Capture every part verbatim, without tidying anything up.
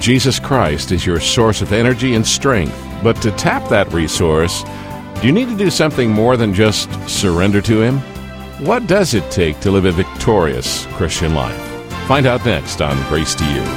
Jesus Christ is your source of energy and strength, but to tap that resource, do you need to do something more than just surrender to Him? What does it take to live a victorious Christian life? Find out next on Grace to You.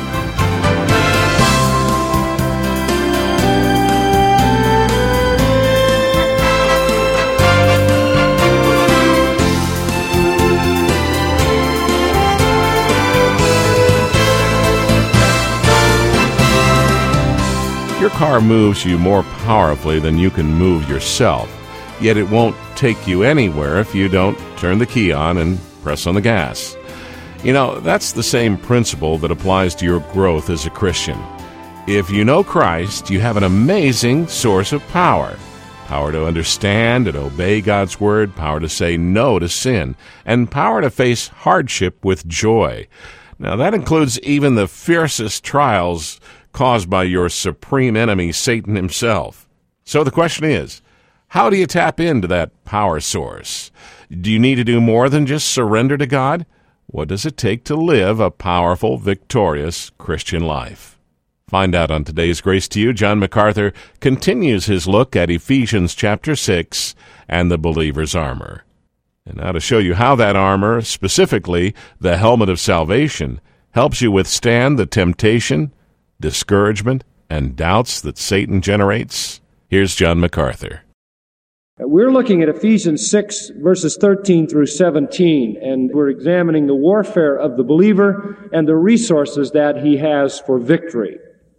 Your car moves you more powerfully than you can move yourself, yet it won't take you anywhere if you don't turn the key on and press on the gas. You know, that's the same principle that applies to your growth as a Christian. If you know Christ, you have an amazing source of power. Power to understand and obey God's Word, power to say no to sin, and power to face hardship with joy. Now, that includes even the fiercest trials caused by your supreme enemy, Satan himself. So the question is, how do you tap into that power source? Do you need to do more than just surrender to God? What does it take to live a powerful, victorious Christian life? Find out on today's Grace to You. John MacArthur continues his look at Ephesians chapter six and the believer's armor. And now to show you how that armor, specifically the helmet of salvation, helps you withstand the temptation, discouragement, and doubts that Satan generates, here's John MacArthur. We're looking at Ephesians six, verses thirteen through seventeen, and we're examining the warfare of the believer and the resources that he has for victory.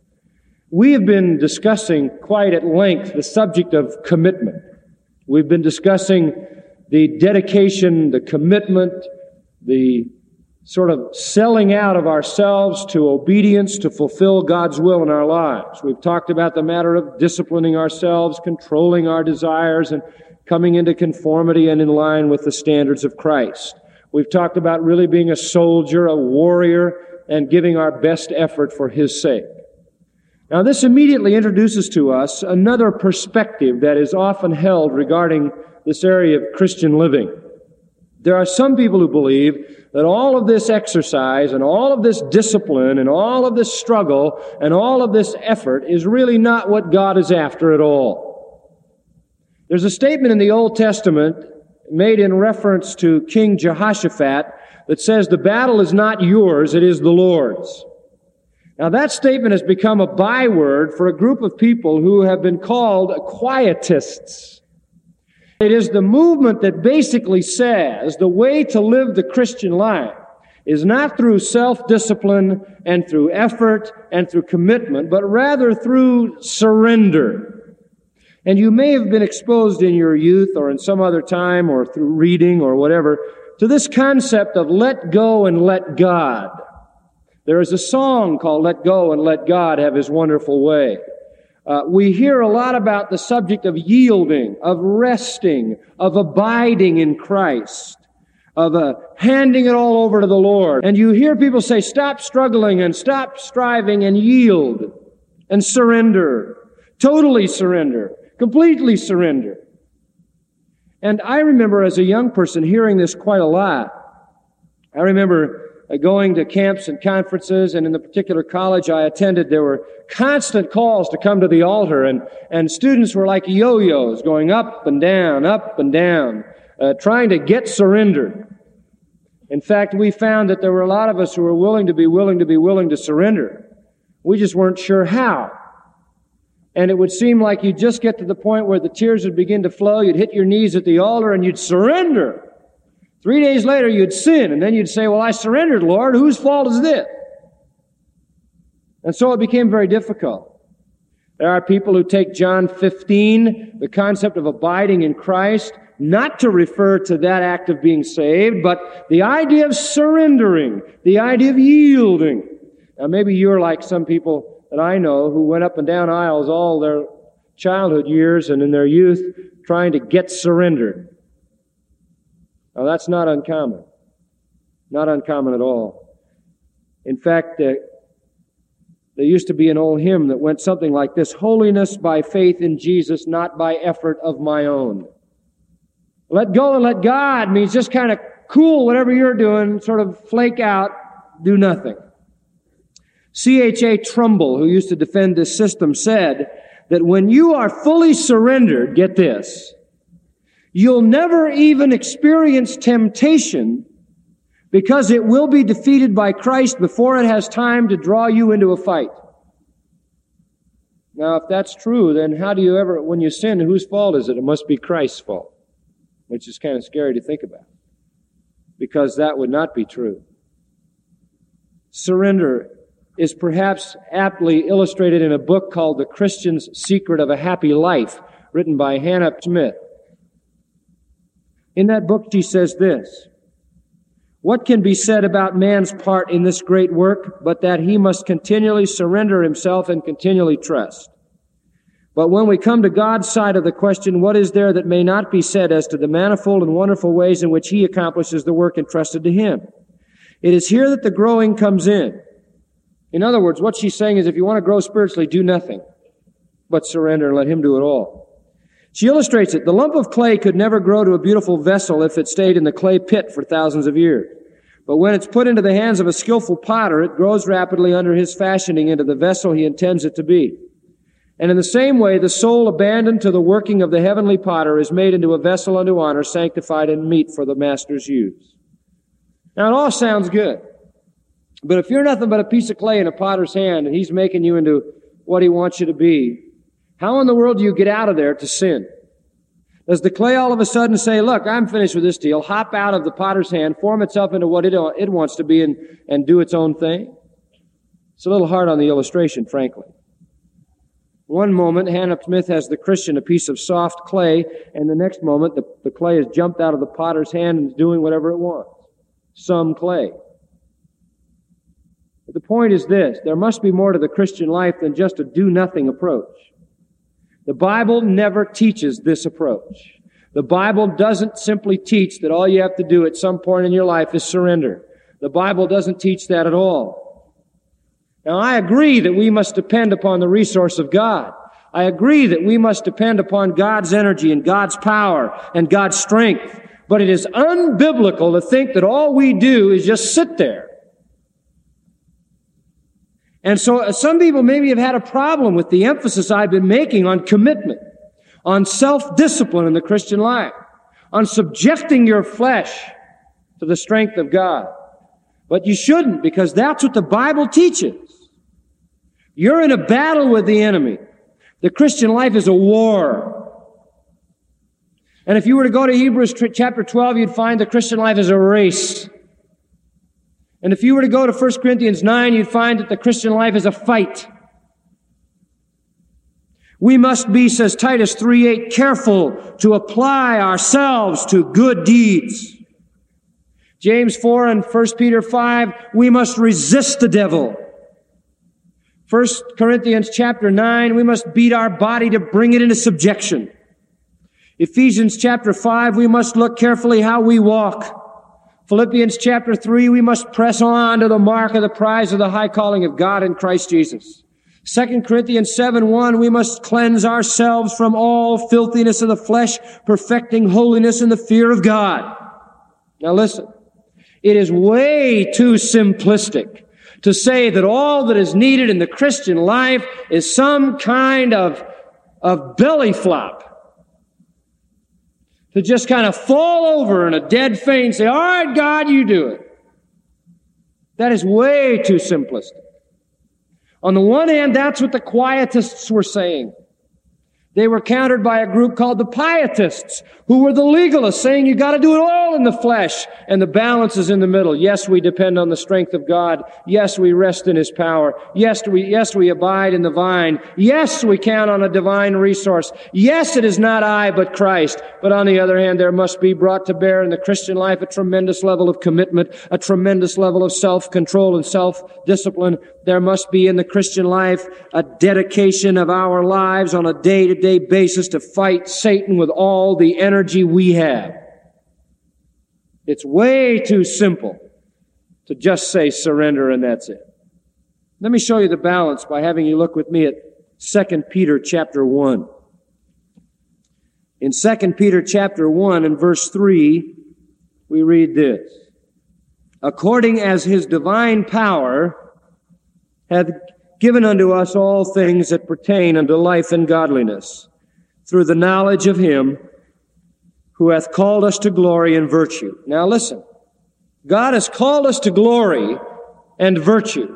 We have been discussing quite at length the subject of commitment. We've been discussing the dedication, the commitment, the sort of selling out of ourselves to obedience to fulfill God's will in our lives. We've talked about the matter of disciplining ourselves, controlling our desires, and coming into conformity and in line with the standards of Christ. We've talked about really being a soldier, a warrior, and giving our best effort for His sake. Now, this immediately introduces to us another perspective that is often held regarding this area of Christian living. There are some people who believe that all of this exercise and all of this discipline and all of this struggle and all of this effort is really not what God is after at all. There's a statement in the Old Testament made in reference to King Jehoshaphat that says, "The battle is not yours, it is the Lord's." Now that statement has become a byword for a group of people who have been called quietists. It is the movement that basically says the way to live the Christian life is not through self-discipline and through effort and through commitment, but rather through surrender. And you may have been exposed in your youth or in some other time or through reading or whatever to this concept of let go and let God. There is a song called Let Go and Let God Have His Wonderful Way. Uh, we hear a lot about the subject of yielding, of resting, of abiding in Christ, of uh, handing it all over to the Lord. And you hear people say, stop struggling and stop striving and yield and surrender, totally surrender, completely surrender. And I remember as a young person hearing this quite a lot. I remember going to camps and conferences, and in the particular college I attended, there were constant calls to come to the altar, and, and students were like yo-yos, going up and down, up and down, uh, trying to get surrendered. In fact, we found that there were a lot of us who were willing to be willing to be willing to surrender. We just weren't sure how. And it would seem like you'd just get to the point where the tears would begin to flow, you'd hit your knees at the altar, and you'd surrender. Three days later, you'd sin, and then you'd say, well, I surrendered, Lord. Whose fault is this? And so it became very difficult. There are people who take John fifteen, the concept of abiding in Christ, not to refer to that act of being saved, but the idea of surrendering, the idea of yielding. Now, maybe you're like some people that I know who went up and down aisles all their childhood years and in their youth trying to get surrendered. Now, that's not uncommon. Not uncommon at all. In fact, uh, there used to be an old hymn that went something like this: holiness by faith in Jesus, not by effort of my own. Let go and let God means just kind of cool whatever you're doing, sort of flake out, do nothing. C H A Trumbull, who used to defend this system, said that when you are fully surrendered, get this, you'll never even experience temptation because it will be defeated by Christ before it has time to draw you into a fight. Now, if that's true, then how do you ever, when you sin, whose fault is it? It must be Christ's fault, which is kind of scary to think about, because that would not be true. Surrender is perhaps aptly illustrated in a book called The Christian's Secret of a Happy Life, written by Hannah Smith. In that book, she says this, "What can be said about man's part in this great work but that he must continually surrender himself and continually trust? But when we come to God's side of the question, what is there that may not be said as to the manifold and wonderful ways in which he accomplishes the work entrusted to him? It is here that the growing comes in." In other words, what she's saying is if you want to grow spiritually, do nothing but surrender and let him do it all. She illustrates it. The lump of clay could never grow to a beautiful vessel if it stayed in the clay pit for thousands of years. But when it's put into the hands of a skillful potter, it grows rapidly under his fashioning into the vessel he intends it to be. And in the same way, the soul abandoned to the working of the heavenly potter is made into a vessel unto honor, sanctified and meet for the master's use. Now, it all sounds good. But if you're nothing but a piece of clay in a potter's hand and he's making you into what he wants you to be, how in the world do you get out of there to sin? Does the clay all of a sudden say, look, I'm finished with this deal, hop out of the potter's hand, form itself into what it, it wants to be and, and do its own thing? It's a little hard on the illustration, frankly. One moment, Hannah Smith has the Christian a piece of soft clay, and the next moment, the, the clay has jumped out of the potter's hand and is doing whatever it wants. Some clay. But the point is this, there must be more to the Christian life than just a do-nothing approach. The Bible never teaches this approach. The Bible doesn't simply teach that all you have to do at some point in your life is surrender. The Bible doesn't teach that at all. Now, I agree that we must depend upon the resource of God. I agree that we must depend upon God's energy and God's power and God's strength. But it is unbiblical to think that all we do is just sit there. And so some people maybe have had a problem with the emphasis I've been making on commitment, on self-discipline in the Christian life, on subjecting your flesh to the strength of God. But you shouldn't, because that's what the Bible teaches. You're in a battle with the enemy. The Christian life is a war. And if you were to go to Hebrews chapter twelve, you'd find the Christian life is a race. And if you were to go to First Corinthians nine, you'd find that the Christian life is a fight. We must be, says Titus three eight, careful to apply ourselves to good deeds. James four and First Peter five, we must resist the devil. First Corinthians chapter nine, we must beat our body to bring it into subjection. Ephesians chapter five, we must look carefully how we walk. Philippians chapter three, we must press on to the mark of the prize of the high calling of God in Christ Jesus. Second Corinthians seven one, we must cleanse ourselves from all filthiness of the flesh, perfecting holiness in the fear of God. Now listen, it is way too simplistic to say that all that is needed in the Christian life is some kind of, of belly flop. To just kind of fall over in a dead faint and say, all right, God, you do it. That is way too simplistic. On the one hand, that's what the Quietists were saying. They were countered by a group called the Pietists, who were the legalists, saying you got to do it all in the flesh, and the balance is in the middle. Yes, we depend on the strength of God. Yes, we rest in His power. Yes, we yes we abide in the vine. Yes, we count on a divine resource. Yes, it is not I, but Christ. But on the other hand, there must be brought to bear in the Christian life a tremendous level of commitment, a tremendous level of self-control and self-discipline. There must be in the Christian life a dedication of our lives on a day-to-day basis to fight Satan with all the energy we have. It's way too simple to just say surrender and that's it. Let me show you the balance by having you look with me at Second Peter chapter one. In Second Peter chapter one and verse three, we read this. According as His divine power hath given unto us all things that pertain unto life and godliness, through the knowledge of him who hath called us to glory and virtue. Now listen, God has called us to glory and virtue.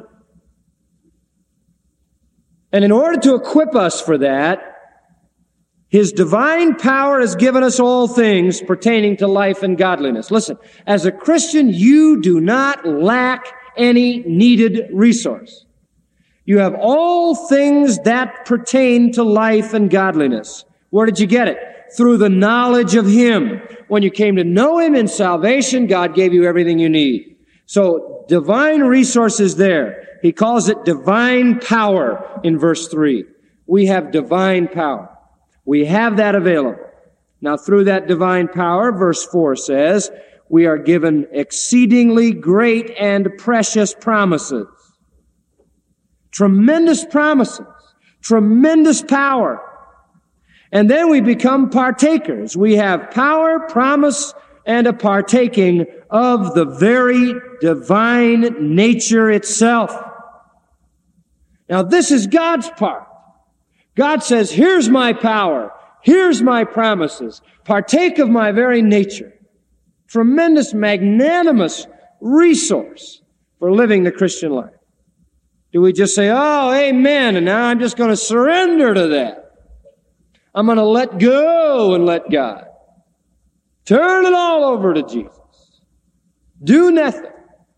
And in order to equip us for that, his divine power has given us all things pertaining to life and godliness. Listen, as a Christian, you do not lack any needed resource. You have all things that pertain to life and godliness. Where did you get it? Through the knowledge of him. When you came to know him in salvation, God gave you everything you need. So, divine resources there. He calls it divine power in verse three. We have divine power. We have that available. Now, through that divine power, verse four says, we are given exceedingly great and precious promises. Tremendous promises. Tremendous power. And then we become partakers. We have power, promise, and a partaking of the very divine nature itself. Now, this is God's part. God says, here's my power. Here's my promises. Partake of my very nature. Tremendous, magnanimous resource for living the Christian life. Do we just say, oh, amen, and now I'm just going to surrender to that? I'm going to let go and let God. Turn it all over to Jesus. Do nothing.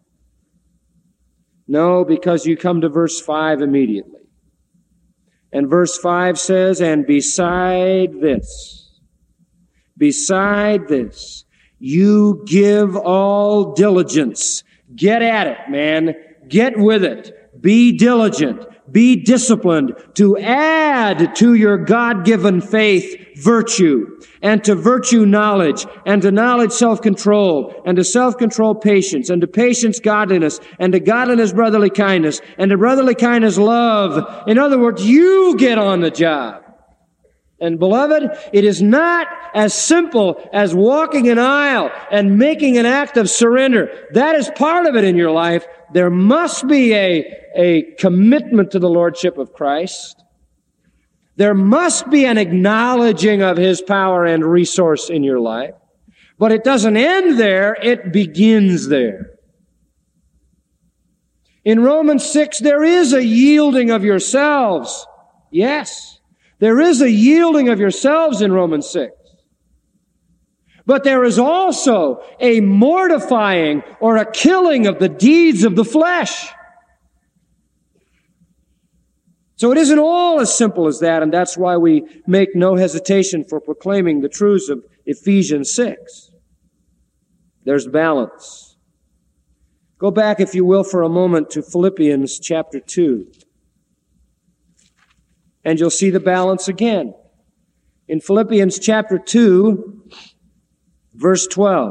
No, because you come to verse five immediately. And verse five says, and beside this, beside this, you give all diligence. Get at it, man. Get with it. Be diligent. Be disciplined to add to your God-given faith virtue, and to virtue knowledge, and to knowledge self-control, and to self-control patience, and to patience godliness, and to godliness brotherly kindness, and to brotherly kindness love. In other words, you get on the job. And beloved, it is not as simple as walking an aisle and making an act of surrender. That is part of it in your life. There must be a, a commitment to the Lordship of Christ. There must be an acknowledging of his power and resource in your life. But it doesn't end there, it begins there. In Romans six, there is a yielding of yourselves. Yes. There is a yielding of yourselves in Romans six. But there is also a mortifying or a killing of the deeds of the flesh. So it isn't all as simple as that, and that's why we make no hesitation for proclaiming the truths of Ephesians six. There's balance. Go back, if you will, for a moment to Philippians chapter two. And you'll see the balance again. In Philippians chapter two, verse twelve.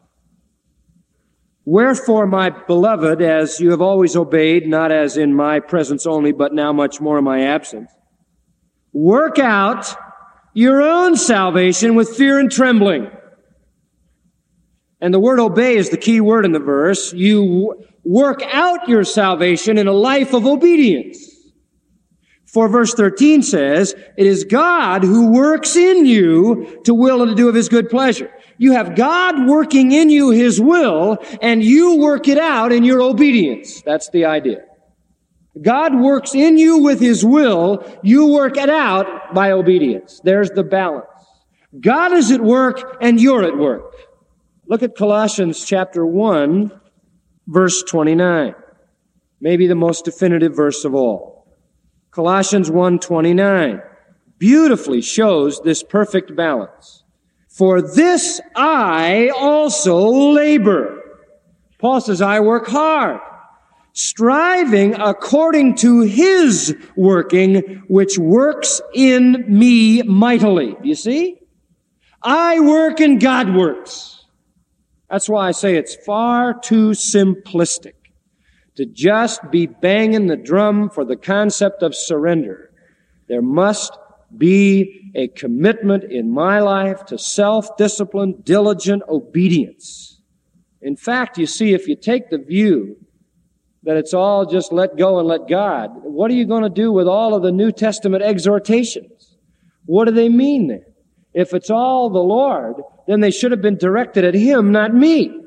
Wherefore, my beloved, as you have always obeyed, not as in my presence only, but now much more in my absence, work out your own salvation with fear and trembling. And the word obey is the key word in the verse. You work out your salvation in a life of obedience. For verse thirteen says, it is God who works in you to will and to do of his good pleasure. You have God working in you his will, and you work it out in your obedience. That's the idea. God works in you with his will, you work it out by obedience. There's the balance. God is at work, and you're at work. Look at Colossians chapter one, verse twenty-nine. Maybe the most definitive verse of all. Colossians one twenty-nine beautifully shows this perfect balance. For this I also labor. Paul says, I work hard, striving according to his working, which works in me mightily. You see? I work and God works. That's why I say it's far too simplistic to just be banging the drum for the concept of surrender. There must be a commitment in my life to self-discipline, diligent obedience. In fact, you see, if you take the view that it's all just let go and let God. What are you going to do with all of the New Testament exhortations? What do they mean then? If it's all the Lord, then they should have been directed at Him, not me.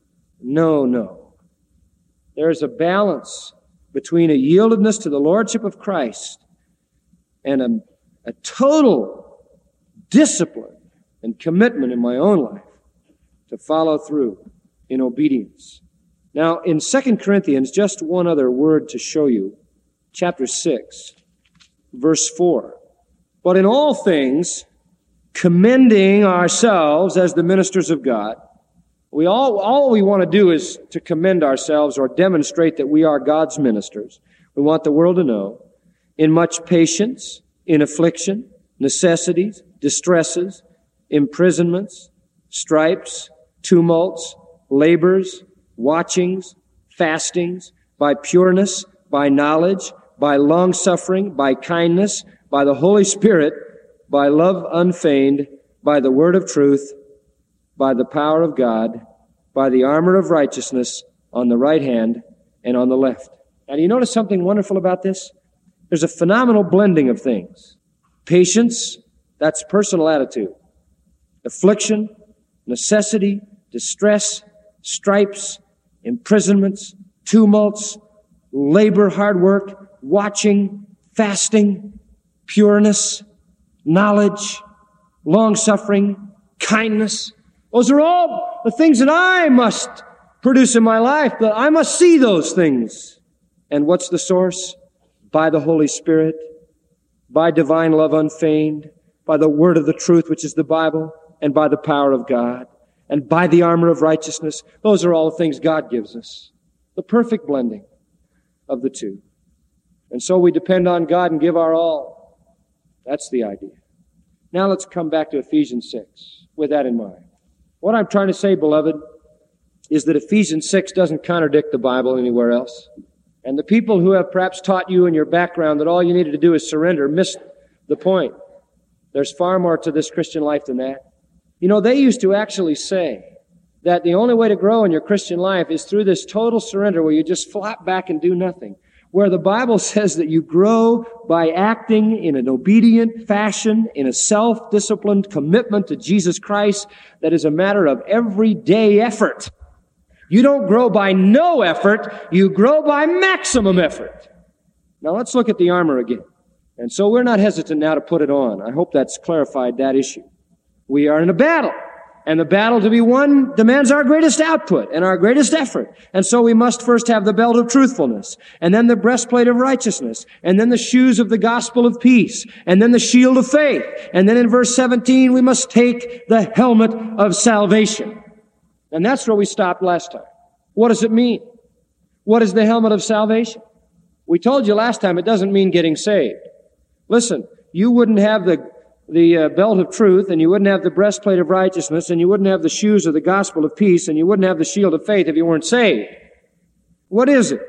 No, no. There's a balance between a yieldedness to the Lordship of Christ and a, a total discipline and commitment in my own life to follow through in obedience. Now, in Second Corinthians, just one other word to show you. Chapter six, verse four. But in all things, commending ourselves as the ministers of God. We all, all we want to do is to commend ourselves or demonstrate that we are God's ministers. We want the world to know. In much patience, in affliction, necessities, distresses, imprisonments, stripes, tumults, labors, watchings, fastings, by pureness, by knowledge, by long-suffering, by kindness, by the Holy Spirit, by love unfeigned, by the word of truth, by the power of God, by the armor of righteousness on the right hand and on the left. Now, do you notice something wonderful about this? There's a phenomenal blending of things. Patience, that's personal attitude. Affliction, necessity, distress, stripes, imprisonments, tumults, labor, hard work, watching, fasting, pureness, knowledge, long-suffering, kindness. Those are all the things that I must produce in my life, that I must see those things. And what's the source? By the Holy Spirit, by divine love unfeigned, by the word of the truth, which is the Bible, and by the power of God, and by the armor of righteousness. Those are all the things God gives us. The perfect blending of the two. And so we depend on God and give our all. That's the idea. Now let's come back to Ephesians six with that in mind. What I'm trying to say, beloved, is that Ephesians six doesn't contradict the Bible anywhere else. And the people who have perhaps taught you in your background that all you needed to do is surrender missed the point. There's far more to this Christian life than that. You know, they used to actually say that the only way to grow in your Christian life is through this total surrender where you just flop back and do nothing. Where the Bible says that you grow by acting in an obedient fashion, in a self-disciplined commitment to Jesus Christ that is a matter of everyday effort. You don't grow by no effort, you grow by maximum effort. Now let's look at the armor again. And so we're not hesitant now to put it on. I hope that's clarified that issue. We are in a battle. And the battle to be won demands our greatest output and our greatest effort. And so we must first have the belt of truthfulness, and then the breastplate of righteousness, and then the shoes of the gospel of peace, and then the shield of faith. And then in verse seventeen, we must take the helmet of salvation. And that's where we stopped last time. What does it mean? What is the helmet of salvation? We told you last time it doesn't mean getting saved. Listen, you wouldn't have the the uh, belt of truth, and you wouldn't have the breastplate of righteousness, and you wouldn't have the shoes of the gospel of peace, and you wouldn't have the shield of faith if you weren't saved. What is it?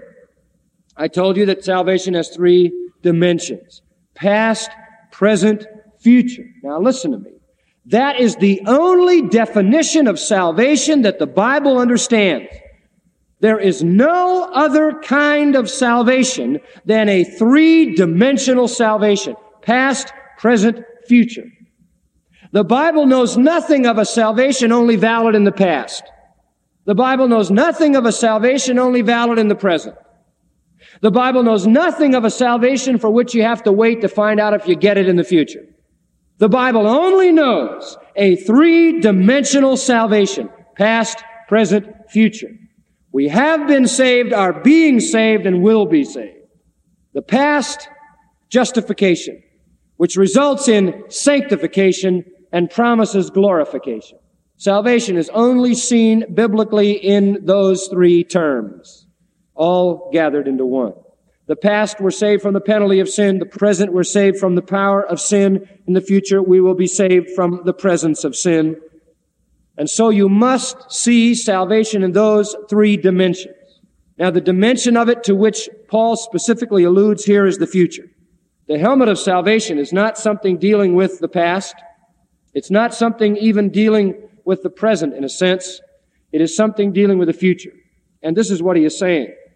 I told you that salvation has three dimensions. Past, present, future. Now listen to me. That is the only definition of salvation that the Bible understands. There is no other kind of salvation than a three-dimensional salvation. Past, present, future. The Bible knows nothing of a salvation only valid in the past. The Bible knows nothing of a salvation only valid in the present. The Bible knows nothing of a salvation for which you have to wait to find out if you get it in the future. The Bible only knows a three-dimensional salvation, past, present, future. We have been saved, are being saved, and will be saved. The past, justification, which results in sanctification and promises glorification. Salvation is only seen biblically in those three terms, all gathered into one. The past, we're saved from the penalty of sin. The present, we're saved from the power of sin. In the future, we will be saved from the presence of sin. And so you must see salvation in those three dimensions. Now, the dimension of it to which Paul specifically alludes here is the future. The helmet of salvation is not something dealing with the past. It's not something even dealing with the present in a sense. It is something dealing with the future. And this is what he is saying.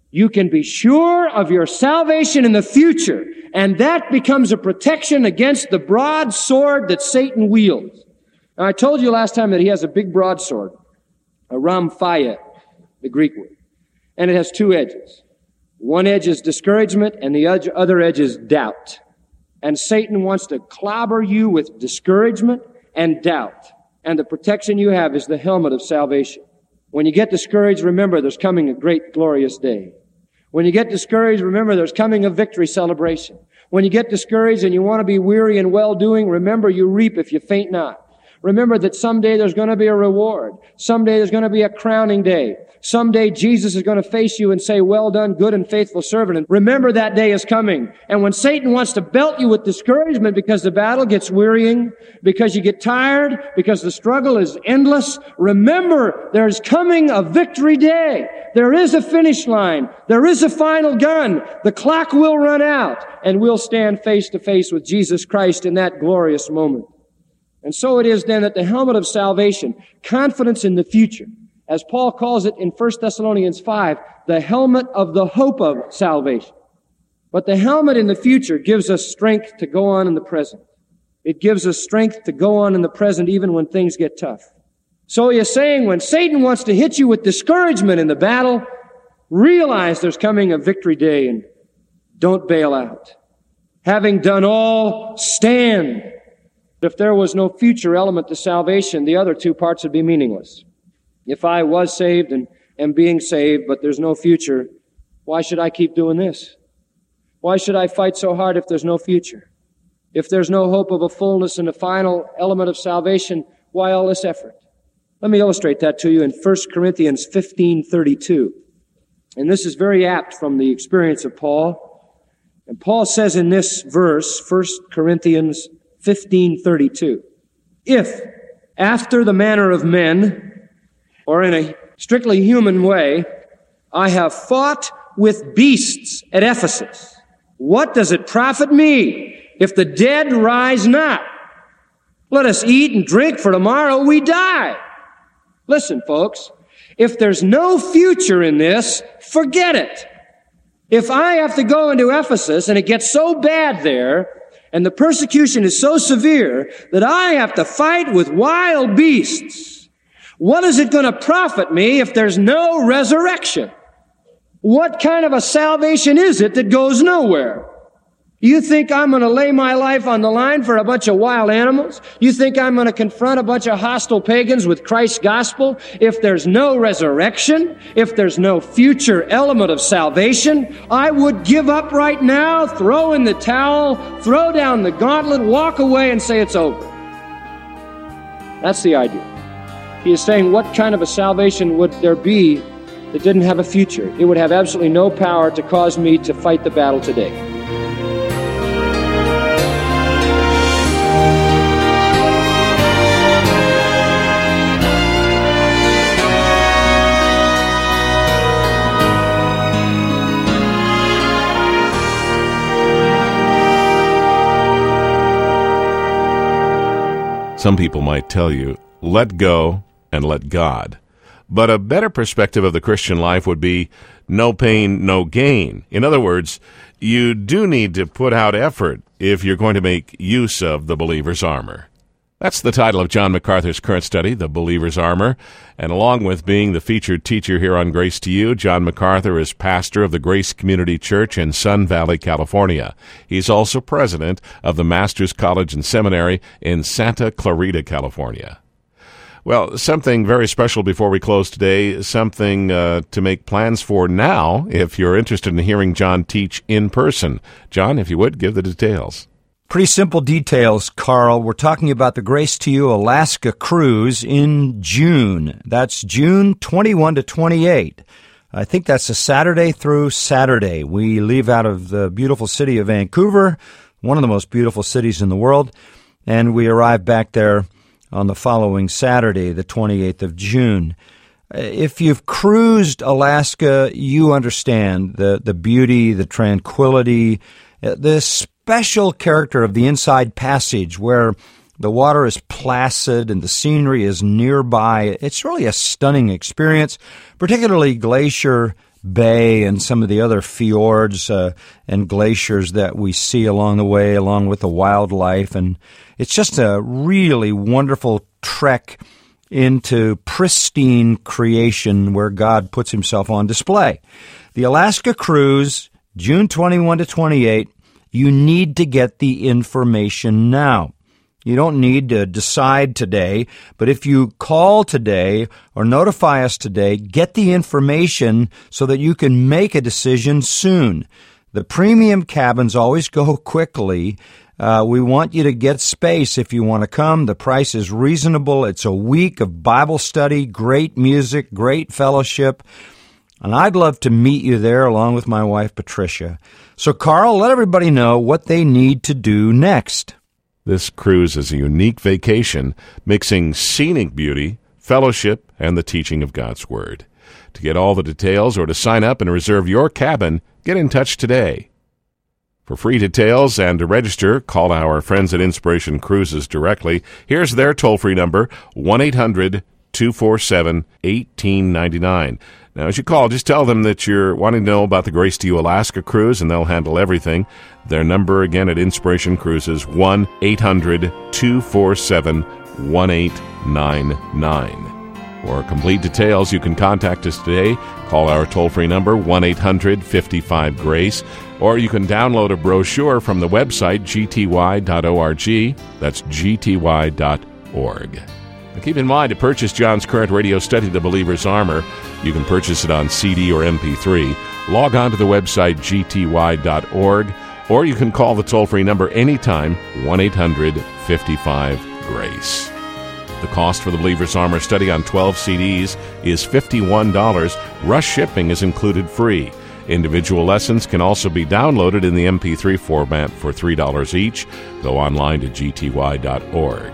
You can be sure of your salvation in the future, and that becomes a protection against the broadsword that Satan wields. Now, I told you last time that he has a big broadsword, a rhamphia, the Greek word, and it has two edges. One edge is discouragement, and the other edge is doubt. And Satan wants to clobber you with discouragement and doubt. And the protection you have is the helmet of salvation. When you get discouraged, remember there's coming a great, glorious day. When you get discouraged, remember there's coming a victory celebration. When you get discouraged and you want to be weary in well-doing, remember you reap if you faint not. Remember that someday there's going to be a reward. Someday there's going to be a crowning day. Someday Jesus is going to face you and say, well done, good and faithful servant. And remember that day is coming. And when Satan wants to belt you with discouragement because the battle gets wearying, because you get tired, because the struggle is endless, remember there's coming a victory day. There is a finish line. There is a final gun. The clock will run out, and we'll stand face to face with Jesus Christ in that glorious moment. And so it is then that the helmet of salvation, confidence in the future, as Paul calls it in First Thessalonians five, the helmet of the hope of salvation. But the helmet in the future gives us strength to go on in the present. It gives us strength to go on in the present even when things get tough. So he is saying when Satan wants to hit you with discouragement in the battle, realize there's coming a victory day and don't bail out. Having done all, stand. If there was no future element to salvation, the other two parts would be meaningless. If I was saved and am being saved, but there's no future, why should I keep doing this? Why should I fight so hard if there's no future? If there's no hope of a fullness and a final element of salvation, why all this effort? Let me illustrate that to you in First Corinthians fifteen thirty-two. And this is very apt from the experience of Paul. And Paul says in this verse, First Corinthians fifteen thirty-two, if after the manner of men, or in a strictly human way, I have fought with beasts at Ephesus, what does it profit me if the dead rise not? Let us eat and drink, for tomorrow we die. Listen, folks, if there's no future in this, forget it. If I have to go into Ephesus and it gets so bad there, and the persecution is so severe that I have to fight with wild beasts, what is it going to profit me if there's no resurrection? What kind of a salvation is it that goes nowhere? You think I'm going to lay my life on the line for a bunch of wild animals? You think I'm going to confront a bunch of hostile pagans with Christ's gospel? If there's no resurrection, if there's no future element of salvation, I would give up right now, throw in the towel, throw down the gauntlet, walk away and say it's over. That's the idea. He is saying, what kind of a salvation would there be that didn't have a future? It would have absolutely no power to cause me to fight the battle today. Some people might tell you, let go and let God. But a better perspective of the Christian life would be no pain, no gain. In other words, you do need to put out effort if you're going to make use of the believer's armor. That's the title of John MacArthur's current study, The Believer's Armor. And along with being the featured teacher here on Grace to You, John MacArthur is pastor of the Grace Community Church in Sun Valley, California. He's also president of the Master's College and Seminary in Santa Clarita, California. Well, something very special before we close today, something uh, to make plans for now if you're interested in hearing John teach in person. John, if you would, give the details. Pretty simple details, Carl. We're talking about the Grace to You Alaska cruise in June. That's June twenty-first to twenty-eighth. I think that's a Saturday through Saturday. We leave out of the beautiful city of Vancouver, one of the most beautiful cities in the world, and we arrive back there on the following Saturday, the twenty-eighth of June. If you've cruised Alaska, you understand the, the beauty, the tranquility, the special character of the Inside Passage where the water is placid and the scenery is nearby. It's really a stunning experience, particularly Glacier Bay and some of the other fjords uh, and glaciers that we see along the way, along with the wildlife. And it's just a really wonderful trek into pristine creation where God puts himself on display. The Alaska cruise, June twenty-first to twenty-eighth, you need to get the information now. You don't need to decide today, but if you call today or notify us today, get the information so that you can make a decision soon. The premium cabins always go quickly. Uh, we want you to get space if you want to come. The price is reasonable. It's a week of Bible study, great music, great fellowship. And I'd love to meet you there along with my wife, Patricia. So, Carl, let everybody know what they need to do next. This cruise is a unique vacation, mixing scenic beauty, fellowship, and the teaching of God's Word. To get all the details or to sign up and reserve your cabin, get in touch today. For free details and to register, call our friends at Inspiration Cruises directly. Here's their toll-free number, one eight hundred two four seven one eight nine nine. Now, as you call, just tell them that you're wanting to know about the Grace to You Alaska cruise, and they'll handle everything. Their number again at Inspiration Cruises, one eight hundred two four seven one eight nine nine. For complete details, you can contact us today. Call our toll-free number, one eight hundred fifty-five GRACE, or you can download a brochure from the website, g t y dot org. That's g t y dot org. Now keep in mind, to purchase John's current radio study, The Believer's Armor, you can purchase it on C D or M P three. Log on to the website, g t y dot org, or you can call the toll-free number anytime, one eight hundred fifty-five GRACE. The cost for the Believer's Armor study on twelve C Ds is fifty-one dollars. Rush shipping is included free. Individual lessons can also be downloaded in the M P three format for three dollars each. Go online to g t y dot org.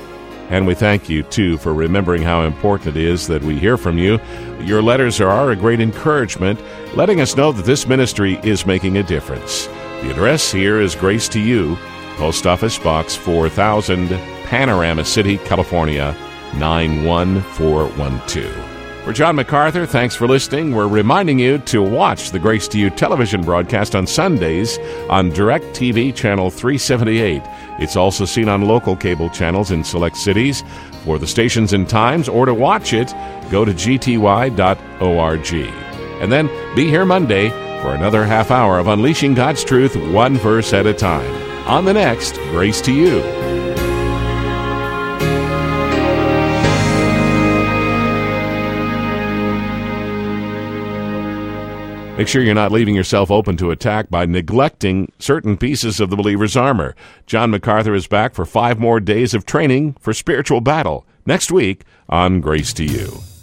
And we thank you, too, for remembering how important it is that we hear from you. Your letters are a great encouragement, letting us know that this ministry is making a difference. The address here is Grace to You, Post Office Box four thousand, Panorama City, California, nine one four one two. For John MacArthur, thanks for listening. We're reminding you to watch the Grace to You television broadcast on Sundays on DirecTV Channel three seventy-eight. It's also seen on local cable channels in select cities. For the stations and times, or to watch it, go to g t y dot org. And then be here Monday for another half hour of Unleashing God's Truth, one verse at a time. On the next Grace to You. Make sure you're not leaving yourself open to attack by neglecting certain pieces of the believer's armor. John MacArthur is back for five more days of training for spiritual battle next week on Grace to You.